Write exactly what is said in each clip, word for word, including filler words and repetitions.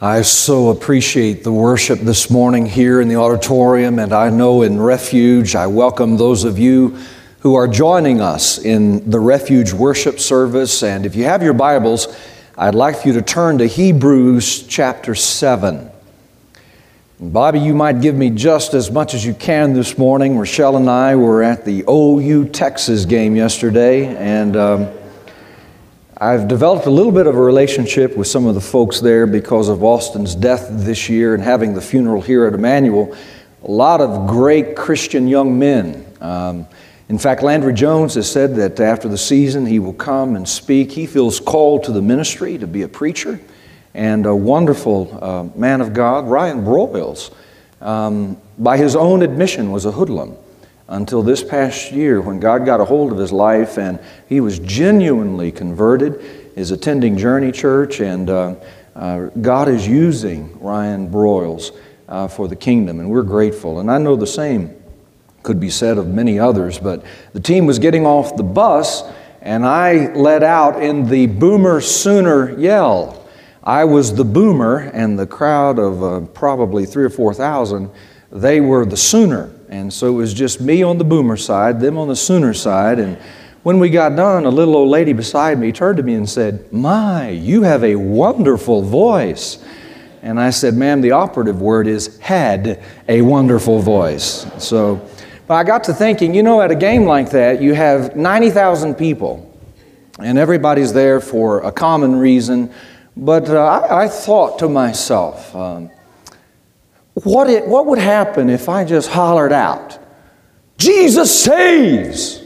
I so appreciate the worship this morning here in the auditorium, and I know in Refuge, I welcome those of you who are joining us in the Refuge worship service. And if you have your Bibles, I'd like for you to turn to Hebrews chapter seven. Bobby, you might give me just as much as you can this morning. Rochelle and I were at the O U Texas game yesterday, and um, I've developed a little bit of a relationship with some of the folks there because of Austin's death this year and having the funeral here at Emmanuel. A lot of great Christian young men. Um, in fact, Landry Jones has said that after the season he will come and speak. He feels called to the ministry to be a preacher. And a wonderful uh, man of God, Ryan Broyles, um, by his own admission was a hoodlum until this past year when God got a hold of his life and he was genuinely converted, is attending Journey Church, and uh, uh, God is using Ryan Broyles uh, for the kingdom, and we're grateful. And I know the same could be said of many others, but the team was getting off the bus and I let out in the Boomer Sooner yell. I was the boomer, and the crowd of uh, probably three or four thousand, they were the Sooner. And so it was just me on the boomer side, them on the Sooner side. And when we got done, a little old lady beside me turned to me and said, "My, you have a wonderful voice." And I said, "Ma'am, the operative word is had a wonderful voice." So, but I got to thinking, you know, at a game like that, you have ninety thousand people, and everybody's there for a common reason. But uh, I, I thought to myself, um, what it, what would happen if I just hollered out, "Jesus saves"?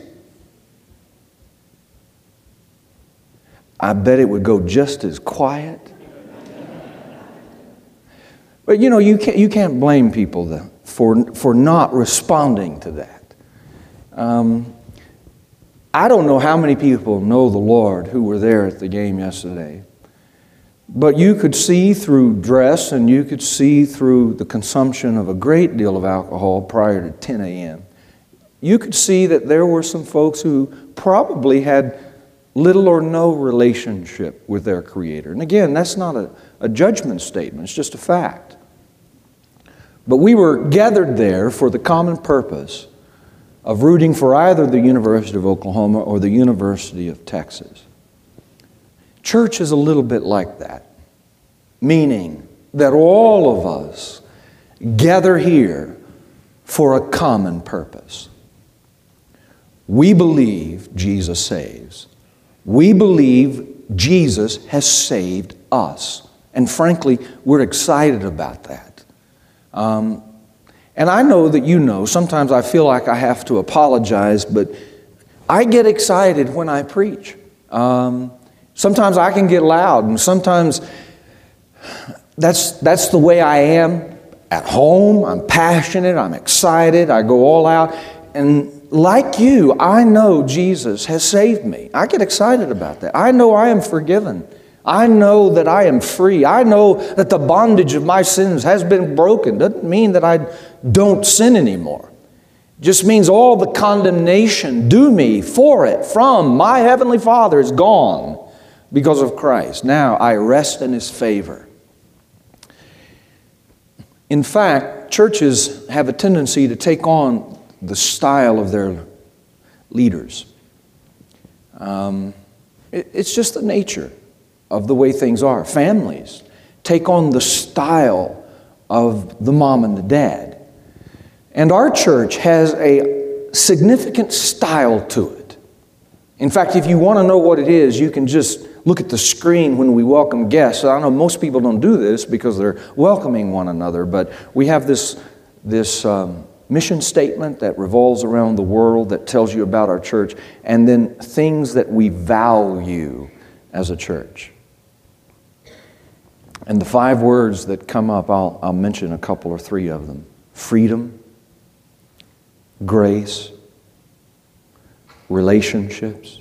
I bet it would go just as quiet. But you know, you can't, you can't blame people the, for, for not responding to that. Um, I don't know how many people know the Lord who were there at the game yesterday. But you could see through dress, and you could see through the consumption of a great deal of alcohol prior to ten a.m. You could see that there were some folks who probably had little or no relationship with their Creator. And again, that's not a, a judgment statement, it's just a fact. But we were gathered there for the common purpose of rooting for either the University of Oklahoma or the University of Texas. Church is a little bit like that, meaning that all of us gather here for a common purpose. We believe Jesus saves. We believe Jesus has saved us. And frankly, we're excited about that. Um, and I know that you know, sometimes I feel like I have to apologize, but I get excited when I preach. Um, Sometimes I can get loud, and sometimes that's, that's the way I am at home. I'm passionate, I'm excited, I go all out. And like you, I know Jesus has saved me. I get excited about that. I know I am forgiven. I know that I am free. I know that the bondage of my sins has been broken. Doesn't mean that I don't sin anymore. It just means all the condemnation due me for it from my Heavenly Father is gone. Because of Christ. Now I rest in His favor. In fact, churches have a tendency to take on the style of their leaders. Um, it, it's just the nature of the way things are. Families take on the style of the mom and the dad. And our church has a significant style to it. In fact, if you want to know what it is, you can just look at the screen when we welcome guests. I know most people don't do this because they're welcoming one another, but we have this, this um, mission statement that revolves around the world that tells you about our church, and then things that we value as a church. And the five words that come up, I'll, I'll mention a couple or three of them. Freedom, grace, relationships,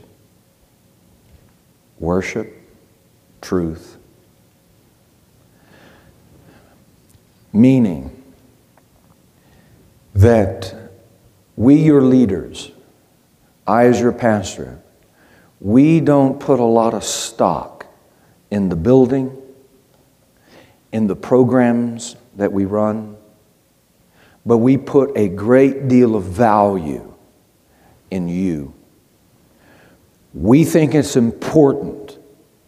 worship, truth. Meaning that we, your leaders, I as your pastor, we don't put a lot of stock in the building, in the programs that we run, but we put a great deal of value in you. We think it's important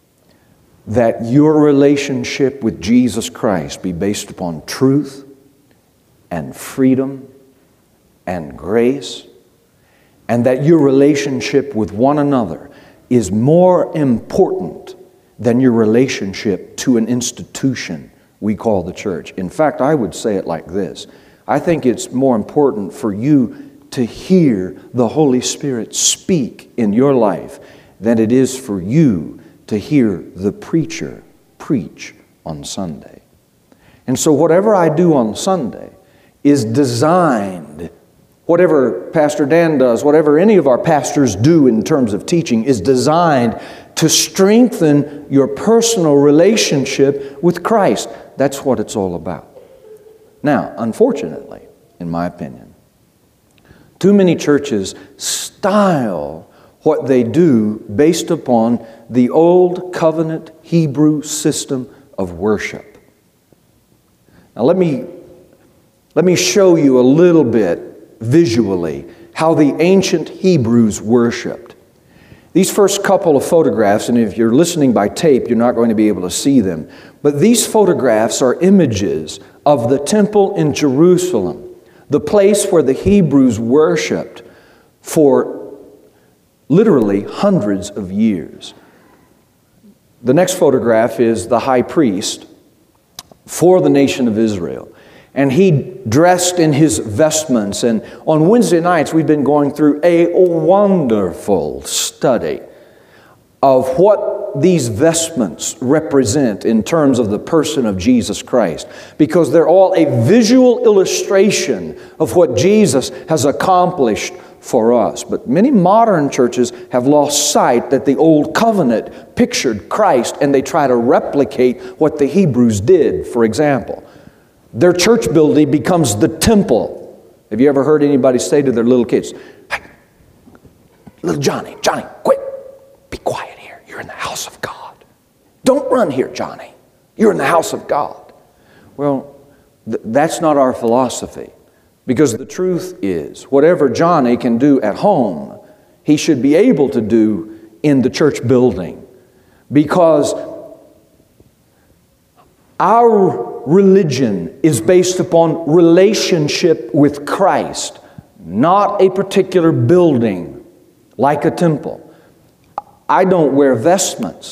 that your relationship with Jesus Christ be based upon truth and freedom and grace, and that your relationship with one another is more important than your relationship to an institution we call the church. In fact, I would say it like this. I think it's more important for you to hear the Holy Spirit speak in your life than it is for you to hear the preacher preach on Sunday. And so whatever I do on Sunday is designed, whatever Pastor Dan does, whatever any of our pastors do in terms of teaching, is designed to strengthen your personal relationship with Christ. That's what it's all about. Now, unfortunately, in my opinion, too many churches style what they do based upon the old covenant Hebrew system of worship. Now let me, let me show you a little bit visually how the ancient Hebrews worshiped. These first couple of photographs, and if you're listening by tape, you're not going to be able to see them, but these photographs are images of the temple in Jerusalem, the place where the Hebrews worshiped for literally hundreds of years. The next photograph is the high priest for the nation of Israel. And he dressed in his vestments. And on Wednesday nights, we've been going through a wonderful study of what these vestments represent in terms of the person of Jesus Christ, because they're all a visual illustration of what Jesus has accomplished for us. But many modern churches have lost sight that the old covenant pictured Christ, and they try to replicate what the Hebrews did. For example, their church building becomes the temple. Have you ever heard anybody say to their little kids, "Hey, little Johnny, Johnny, quick, be quiet here. You're in the house of God. Don't run here, Johnny. You're in the house of God." Well, th- that's not our philosophy. Because the truth is, whatever Johnny can do at home, he should be able to do in the church building. Because our religion is based upon relationship with Christ, not a particular building like a temple. I don't wear vestments.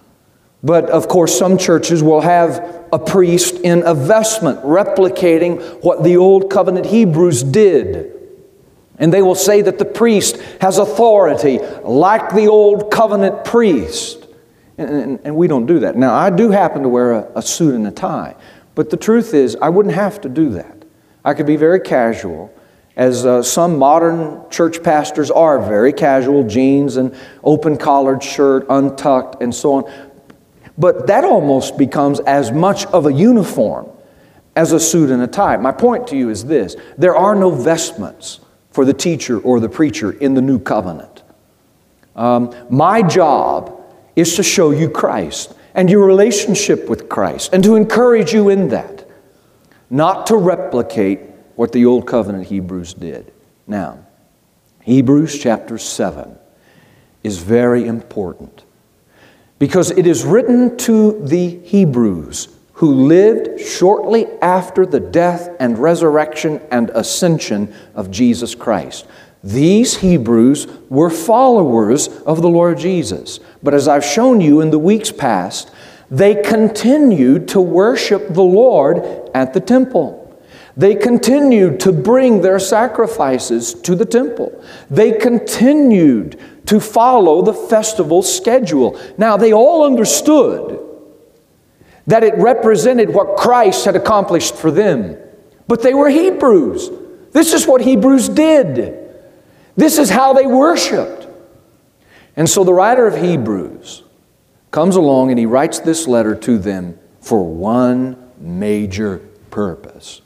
But of course, some churches will have a priest in a vestment replicating what the Old Covenant Hebrews did. And they will say that the priest has authority like the Old Covenant priest. And, and, and we don't do that. Now, I do happen to wear a, a suit and a tie. But the truth is, I wouldn't have to do that. I could be very casual, as uh, some modern church pastors are very casual, jeans and open-collared shirt, untucked, and so on. But that almost becomes as much of a uniform as a suit and a tie. My point to you is this: there are no vestments for the teacher or the preacher in the new covenant. Um, my job is to show you Christ and your relationship with Christ and to encourage you in that, not to replicate what the Old Covenant Hebrews did. Now, Hebrews chapter seven is very important, because it is written to the Hebrews who lived shortly after the death and resurrection and ascension of Jesus Christ. These Hebrews were followers of the Lord Jesus. But as I've shown you in the weeks past, they continued to worship the Lord at the temple. They continued to bring their sacrifices to the temple. They continued to follow the festival schedule. Now, they all understood that it represented what Christ had accomplished for them. But they were Hebrews. This is what Hebrews did. This is how they worshiped. And so the writer of Hebrews comes along and he writes this letter to them for one major purpose.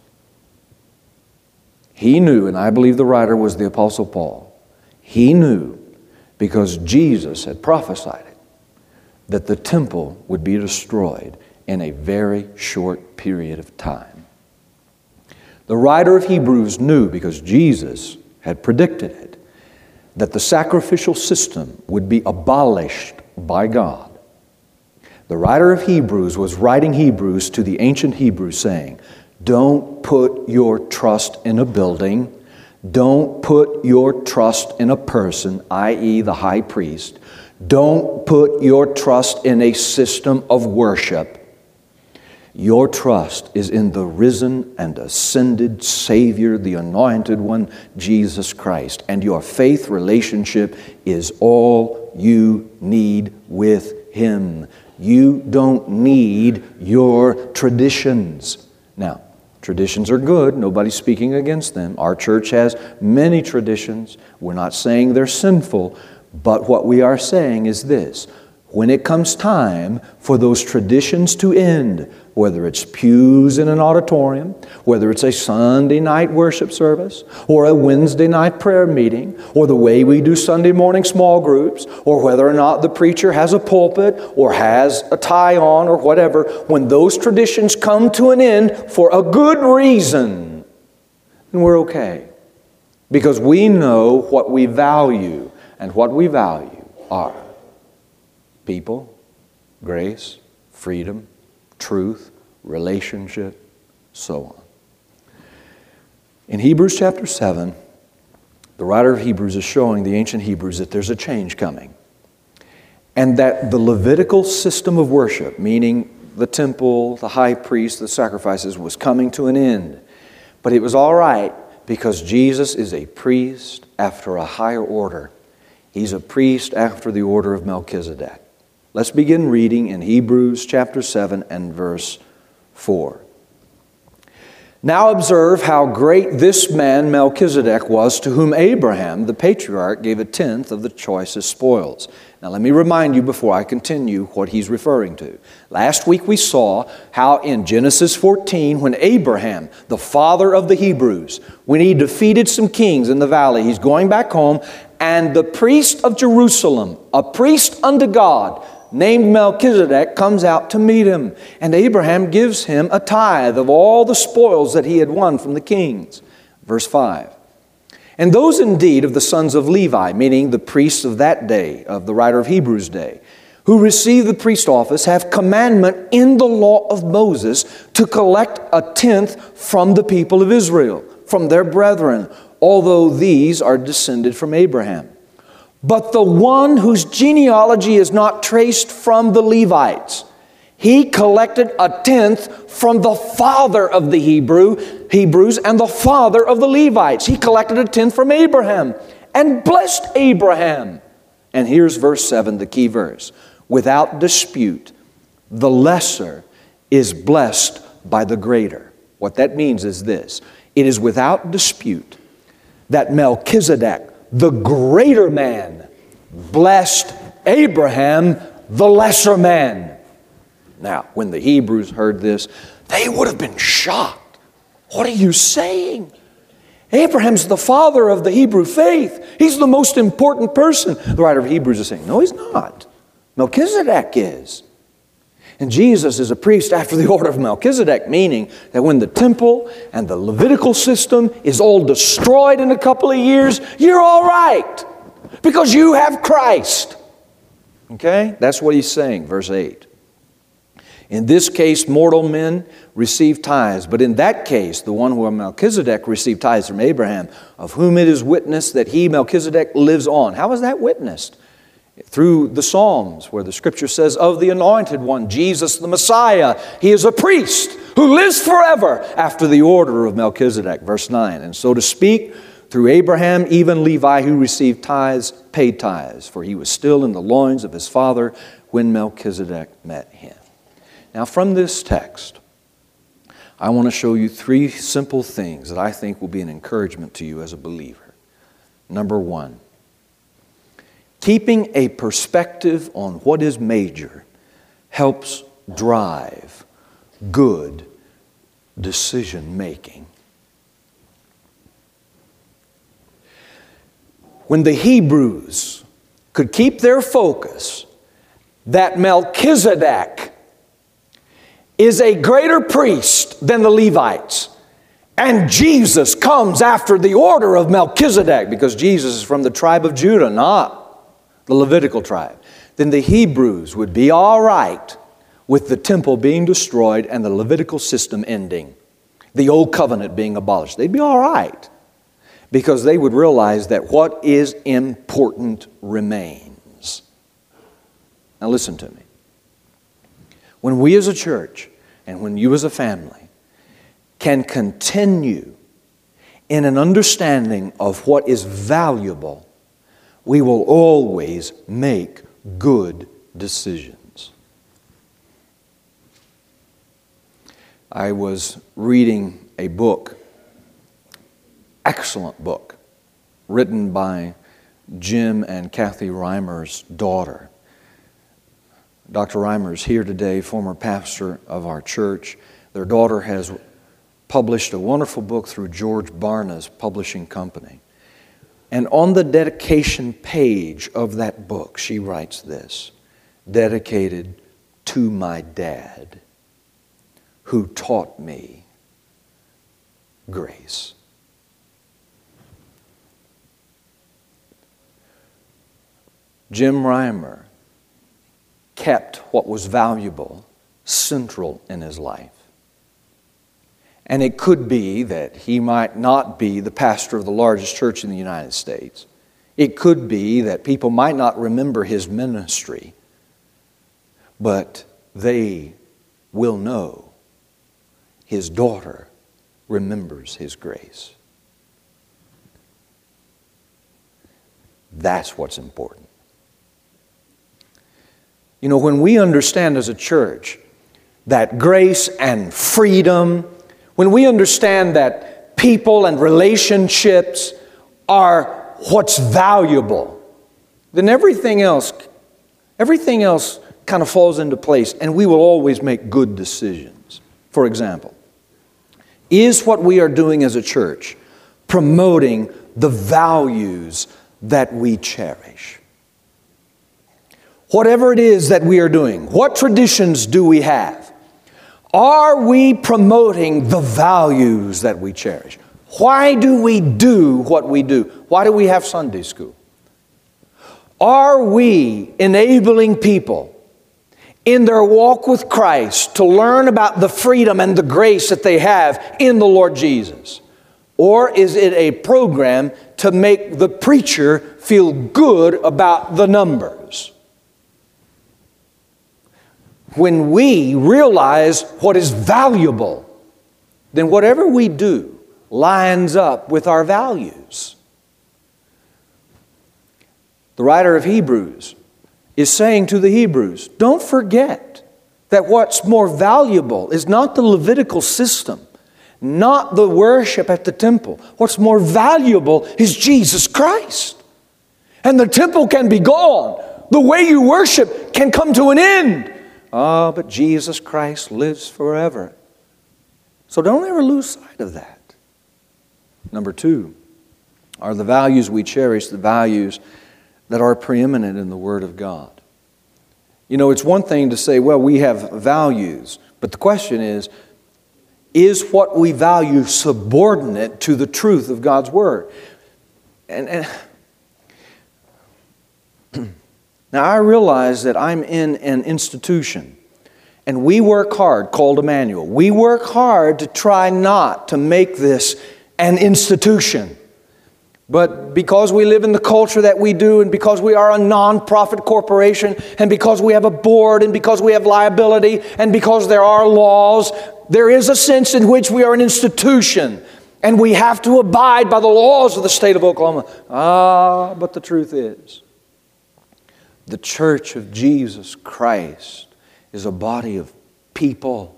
He knew, and I believe the writer was the Apostle Paul, he knew, because Jesus had prophesied it, that the temple would be destroyed in a very short period of time. The writer of Hebrews knew, because Jesus had predicted it, that the sacrificial system would be abolished by God. The writer of Hebrews was writing Hebrews to the ancient Hebrews saying, don't put your trust in a building. Don't put your trust in a person, that is the high priest. Don't put your trust in a system of worship. Your trust is in the risen and ascended Savior, the Anointed One, Jesus Christ. And your faith relationship is all you need with Him. You don't need your traditions. Now, traditions are good. Nobody's speaking against them. Our church has many traditions. We're not saying they're sinful. But what we are saying is this. When it comes time for those traditions to end, whether it's pews in an auditorium, whether it's a Sunday night worship service, or a Wednesday night prayer meeting, or the way we do Sunday morning small groups, or whether or not the preacher has a pulpit or has a tie on or whatever, when those traditions come to an end for a good reason, then we're okay. Because we know what we value, and what we value are people, grace, freedom, truth, relationship, so on. In Hebrews chapter seven, the writer of Hebrews is showing the ancient Hebrews that there's a change coming. And that the Levitical system of worship, meaning the temple, the high priest, the sacrifices, was coming to an end. But it was all right because Jesus is a priest after a higher order. He's a priest after the order of Melchizedek. Let's begin reading in Hebrews chapter seven and verse four. Now observe how great this man Melchizedek was, to whom Abraham, the patriarch, gave a tenth of the choicest spoils. Now let me remind you before I continue what he's referring to. Last week we saw how in Genesis fourteen, when Abraham, the father of the Hebrews, when he defeated some kings in the valley, he's going back home, and the priest of Jerusalem, a priest unto God, named Melchizedek, comes out to meet him. And Abraham gives him a tithe of all the spoils that he had won from the kings. Verse five. And those indeed of the sons of Levi, meaning the priests of that day, of the writer of Hebrews' day, who receive the priest office, have commandment in the law of Moses to collect a tenth from the people of Israel, from their brethren, although these are descended from Abraham. But the one whose genealogy is not traced from the Levites, he collected a tenth from the father of the Hebrew, Hebrews and the father of the Levites. He collected a tenth from Abraham and blessed Abraham. And here's verse seven, the key verse. Without dispute, the lesser is blessed by the greater. What that means is this. It is without dispute that Melchizedek, the greater man, blessed Abraham, the lesser man. Now, when the Hebrews heard this, they would have been shocked. What are you saying? Abraham's the father of the Hebrew faith. He's the most important person. The writer of Hebrews is saying, no, he's not. Melchizedek is. And Jesus is a priest after the order of Melchizedek, meaning that when the temple and the Levitical system is all destroyed in a couple of years, you're all right because you have Christ. Okay? That's what he's saying, verse eight. In this case, mortal men receive tithes, but in that case, the one where Melchizedek received tithes from Abraham, of whom it is witnessed that he, Melchizedek, lives on. How is that witnessed? Through the Psalms, where the Scripture says of the Anointed One, Jesus the Messiah, He is a priest who lives forever after the order of Melchizedek. Verse nine, and so to speak, through Abraham, even Levi who received tithes, paid tithes, for he was still in the loins of his father when Melchizedek met him. Now from this text, I want to show you three simple things that I think will be an encouragement to you as a believer. Number one, keeping a perspective on what is major helps drive good decision making. When the Hebrews could keep their focus that Melchizedek is a greater priest than the Levites. And Jesus comes after the order of Melchizedek, because Jesus is from the tribe of Judah, not the Levitical tribe. Then the Hebrews would be all right with the temple being destroyed and the Levitical system ending, the old covenant being abolished. They'd be all right, because they would realize that what is important remains. Now listen to me. When we as a church, and when you as a family, can continue in an understanding of what is valuable, we will always make good decisions. I was reading a book, excellent book, written by Jim and Kathy Reimer's daughter. Doctor Reimer is here today, former pastor of our church. Their daughter has published a wonderful book through George Barna's publishing company. And on the dedication page of that book, she writes this: dedicated to my dad, who taught me grace. Jim Reimer kept what was valuable central in his life. And it could be that he might not be the pastor of the largest church in the United States. It could be that people might not remember his ministry, but they will know his daughter remembers his grace. That's what's important. You know, when we understand as a church that grace and freedom, when we understand that people and relationships are what's valuable, then everything else, everything else kind of falls into place, and we will always make good decisions. For example, is what we are doing as a church promoting the values that we cherish? Whatever it is that we are doing, what traditions do we have? Are we promoting the values that we cherish? Why do we do what we do? Why do we have Sunday school? Are we enabling people in their walk with Christ to learn about the freedom and the grace that they have in the Lord Jesus? Or is it a program to make the preacher feel good about the numbers? When we realize what is valuable, then whatever we do lines up with our values. The writer of Hebrews is saying to the Hebrews, don't forget that what's more valuable is not the Levitical system, not the worship at the temple. What's more valuable is Jesus Christ. And the temple can be gone. The way you worship can come to an end. Ah, but Jesus Christ lives forever. So don't ever lose sight of that. Number two, are the values we cherish the values that are preeminent in the Word of God? You know, it's one thing to say, well, we have values, but the question is, is what we value subordinate to the truth of God's Word? And, and now, I realize that I'm in an institution, and we work hard, called Emmanuel. We work hard to try not to make this an institution. But because we live in the culture that we do, and because we are a non-profit corporation, and because we have a board, and because we have liability, and because there are laws, there is a sense in which we are an institution, and we have to abide by the laws of the state of Oklahoma. Ah, but the truth is, the Church of Jesus Christ is a body of people.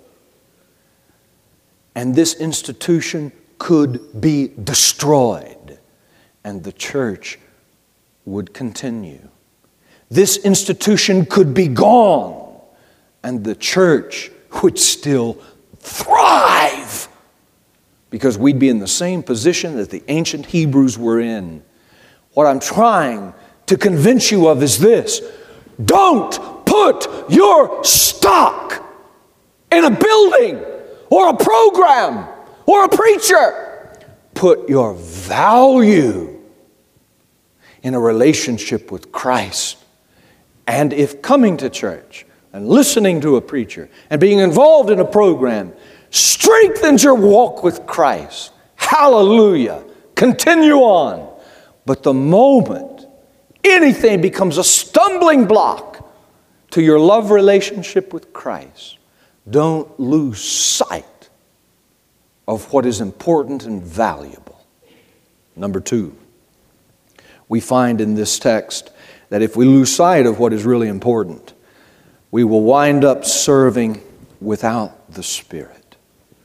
And this institution could be destroyed, and the church would continue. This institution could be gone, and the church would still thrive, because we'd be in the same position that the ancient Hebrews were in. What I'm trying to convince you of is this: don't put your stock in a building or a program or a preacher. Put your value in a relationship with Christ. And if coming to church and listening to a preacher and being involved in a program strengthens your walk with Christ, hallelujah, continue on. But the moment anything becomes a stumbling block to your love relationship with Christ, don't lose sight of what is important and valuable. Number two, we find in this text that if we lose sight of what is really important, we will wind up serving without the Spirit.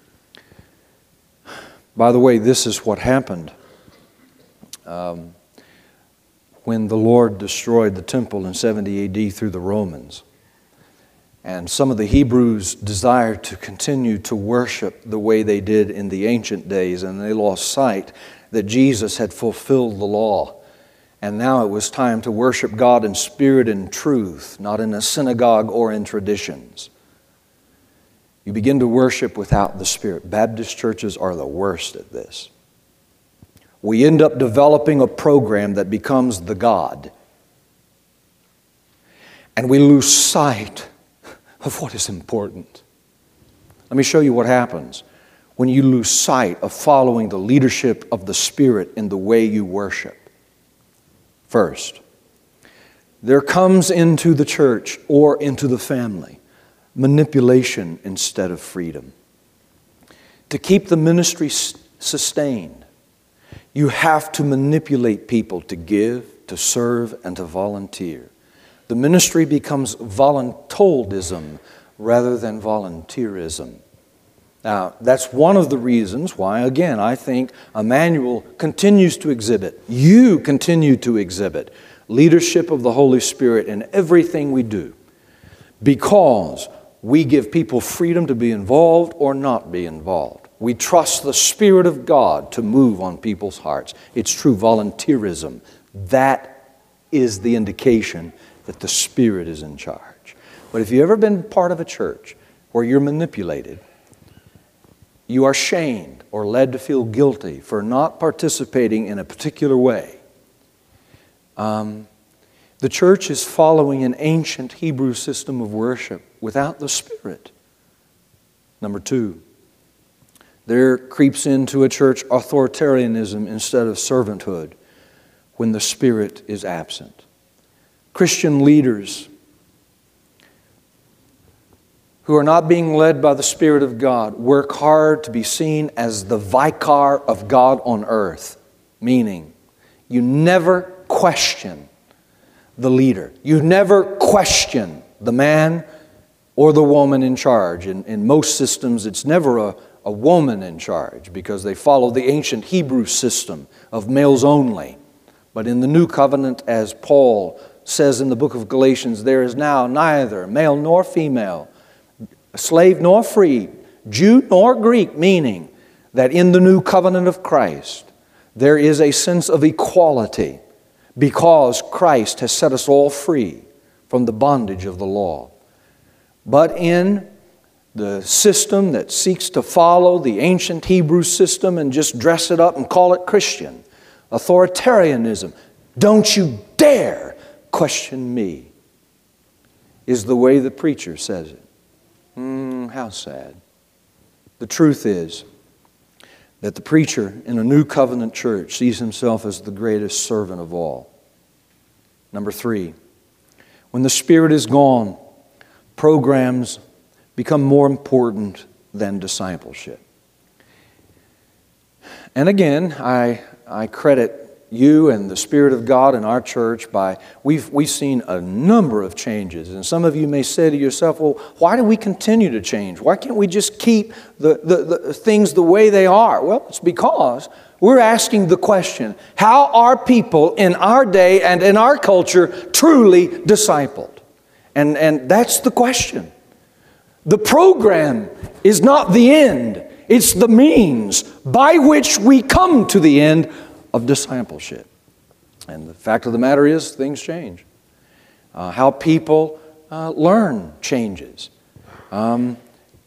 By the way, this is what happened um, when the Lord destroyed the temple in seventy A D through the Romans. And some of the Hebrews desired to continue to worship the way they did in the ancient days, and they lost sight that Jesus had fulfilled the law. And now it was time to worship God in spirit and truth, not in a synagogue or in traditions. You begin to worship without the Spirit. Baptist churches are the worst at this. We end up developing a program that becomes the God. And we lose sight of what is important. Let me show you what happens when you lose sight of following the leadership of the Spirit in the way you worship. First, there comes into the church or into the family manipulation instead of freedom. To keep the ministry sustained, you have to manipulate people to give, to serve, and to volunteer. The ministry becomes voluntoldism rather than volunteerism. Now, that's one of the reasons why, again, I think Emmanuel continues to exhibit, you continue to exhibit, leadership of the Holy Spirit in everything we do, because we give people freedom to be involved or not be involved. We trust the Spirit of God to move on people's hearts. It's true volunteerism. That is the indication that the Spirit is in charge. But if you've ever been part of a church where you're manipulated, you are shamed or led to feel guilty for not participating in a particular way, um, the church is following an ancient Hebrew system of worship without the Spirit. Number two, there creeps into a church authoritarianism instead of servanthood when the Spirit is absent. Christian leaders who are not being led by the Spirit of God work hard to be seen as the vicar of God on earth, meaning you never question the leader. You never question the man or the woman in charge. In, in most systems, it's never a, a woman in charge because they follow the ancient Hebrew system of males only. But in the New Covenant, as Paul says in the book of Galatians, there is now neither male nor female, slave nor free, Jew nor Greek, meaning that in the new covenant of Christ, there is a sense of equality because Christ has set us all free from the bondage of the law. But in the system that seeks to follow the ancient Hebrew system and just dress it up and call it Christian, authoritarianism, don't you dare question me, is the way the preacher says it. Mm, how sad. The truth is that the preacher in a new covenant church sees himself as the greatest servant of all. Number three, when the Spirit is gone, programs become more important than discipleship. And again, I, I credit you and the Spirit of God in our church by, we've, we've seen a number of changes. And some of you may say to yourself, well, why do we continue to change? Why can't we just keep the, the, the things the way they are? Well, it's because we're asking the question, how are people in our day and in our culture truly discipled? And, and that's the question. The program is not the end. It's the means by which we come to the end of discipleship. And the fact of the matter is, things change. Uh, how people uh, learn changes. Um,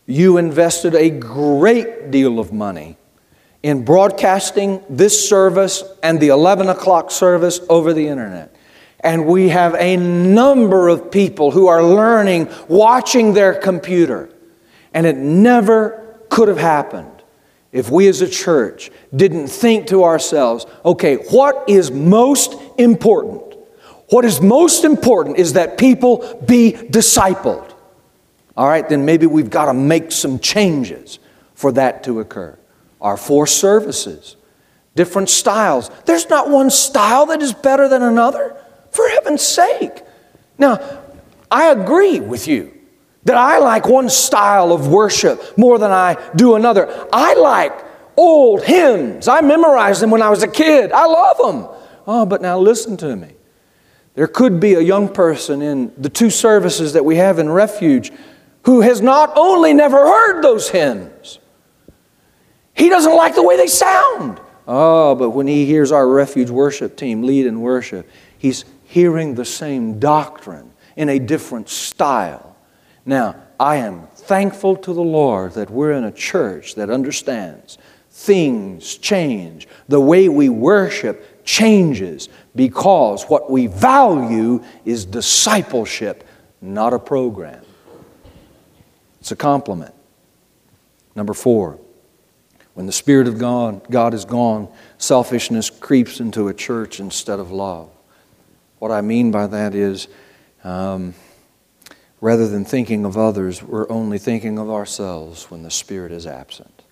you invested a great deal of money in broadcasting this service and the eleven o'clock service over the internet. And we have a number of people who are learning, watching their computer. And it never could have happened if we as a church didn't think to ourselves, okay, what is most important? What is most important is that people be discipled. All right, then maybe we've got to make some changes for that to occur. Our four services, different styles. There's not one style that is better than another, for heaven's sake. Now, I agree with you that I like one style of worship more than I do another. I like old hymns. I memorized them when I was a kid. I love them. Oh, but now listen to me. There could be a young person in the two services that we have in Refuge who has not only never heard those hymns, he doesn't like the way they sound. Oh, but when he hears our Refuge worship team lead in worship, he's hearing the same doctrine in a different style. Now, I am thankful to the Lord that we're in a church that understands things change. The way we worship changes because what we value is discipleship, not a program. It's a compliment. Number four, when the Spirit of God, God is gone, selfishness creeps into a church instead of love. What I mean by that is, um, rather than thinking of others, we're only thinking of ourselves when the Spirit is absent.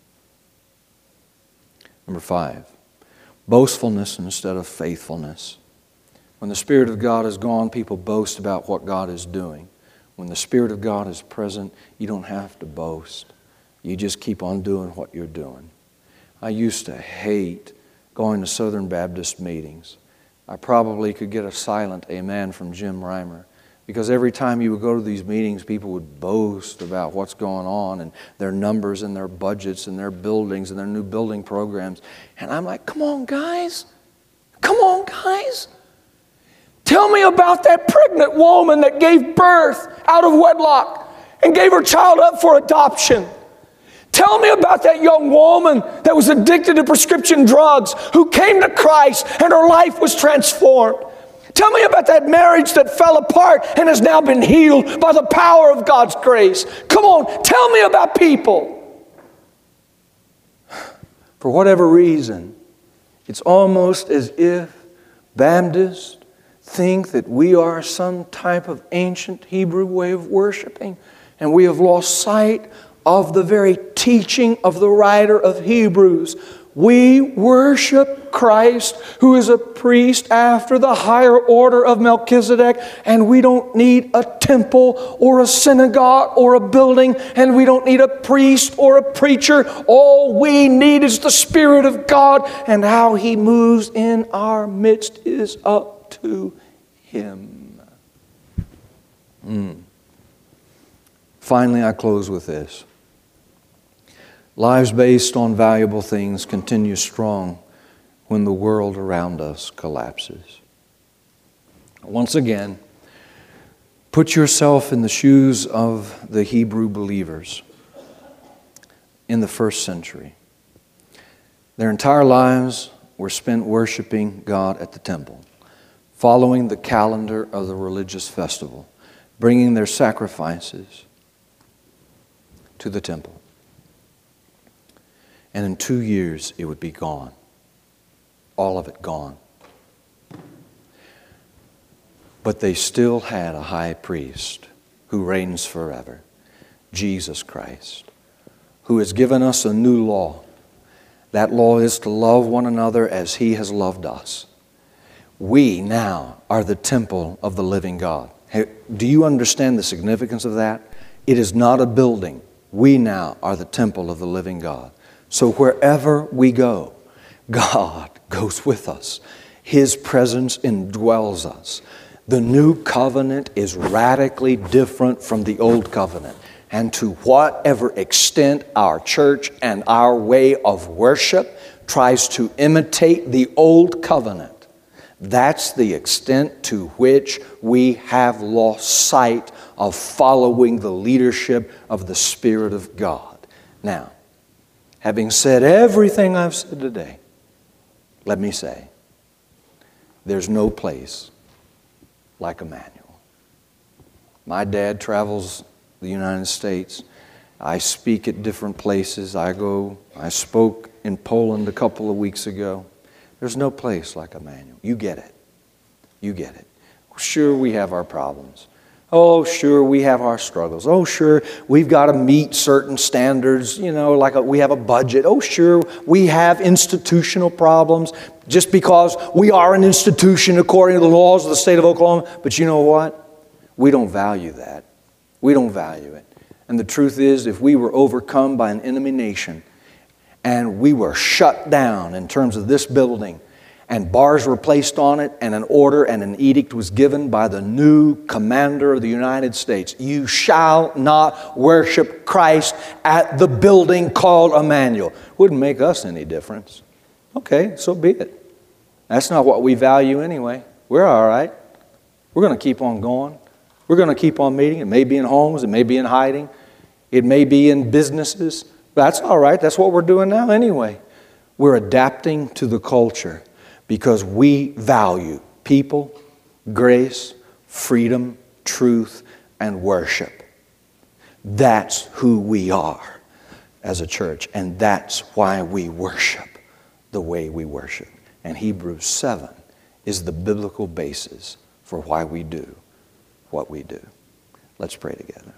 Number five, boastfulness instead of faithfulness. When the Spirit of God is gone, people boast about what God is doing. When the Spirit of God is present, you don't have to boast. You just keep on doing what you're doing. I used to hate going to Southern Baptist meetings. I probably could get a silent amen from Jim Reimer, because every time you would go to these meetings, people would boast about what's going on and their numbers and their budgets and their buildings and their new building programs. And I'm like, come on, guys. Come on, guys. Tell me about that pregnant woman that gave birth out of wedlock and gave her child up for adoption. Tell me about that young woman that was addicted to prescription drugs who came to Christ and her life was transformed. Tell me about that marriage that fell apart and has now been healed by the power of God's grace. Come on, tell me about people. For whatever reason, it's almost as if Baptists think that we are some type of ancient Hebrew way of worshiping, and we have lost sight of the very teaching of the writer of Hebrews. We worship Christ, who is a priest after the higher order of Melchizedek, and we don't need a temple or a synagogue or a building, and we don't need a priest or a preacher. All we need is the Spirit of God, and how He moves in our midst is up to Him. Mm. Finally, I close with this. Lives based on valuable things continue strong when the world around us collapses. Once again, put yourself in the shoes of the Hebrew believers in the first century. Their entire lives were spent worshiping God at the temple, following the calendar of the religious festival, bringing their sacrifices to the temple. And in two years, it would be gone. All of it gone. But they still had a high priest who reigns forever, Jesus Christ, who has given us a new law. That law is to love one another as He has loved us. We now are the temple of the living God. Hey, do you understand the significance of that? It is not a building. We now are the temple of the living God. So wherever we go, God goes with us. His presence indwells us. The new covenant is radically different from the old covenant. And to whatever extent our church and our way of worship tries to imitate the old covenant, that's the extent to which we have lost sight of following the leadership of the Spirit of God. Now, having said everything I've said today, let me say, there's no place like Emmanuel. My dad travels the United States. I speak at different places. I go, I spoke in Poland a couple of weeks ago. There's no place like Emmanuel. You get it. You get it. Sure, we have our problems. Oh, sure, we have our struggles. Oh, sure, we've got to meet certain standards, you know, like a, we have a budget. Oh, sure, we have institutional problems just because we are an institution according to the laws of the state of Oklahoma. But you know what? We don't value that. We don't value it. And the truth is, if we were overcome by an enemy nation and we were shut down in terms of this building, and bars were placed on it, and an order and an edict was given by the new commander of the United States. You shall not worship Christ at the building called Emmanuel. Wouldn't make us any difference. Okay, so be it. That's not what we value anyway. We're all right. We're going to keep on going. We're going to keep on meeting. It may be in homes. It may be in hiding. It may be in businesses. That's all right. That's what we're doing now anyway. We're adapting to the culture, because we value people, grace, freedom, truth, and worship. That's who we are as a church, and that's why we worship the way we worship. And Hebrews seven is the biblical basis for why we do what we do. Let's pray together.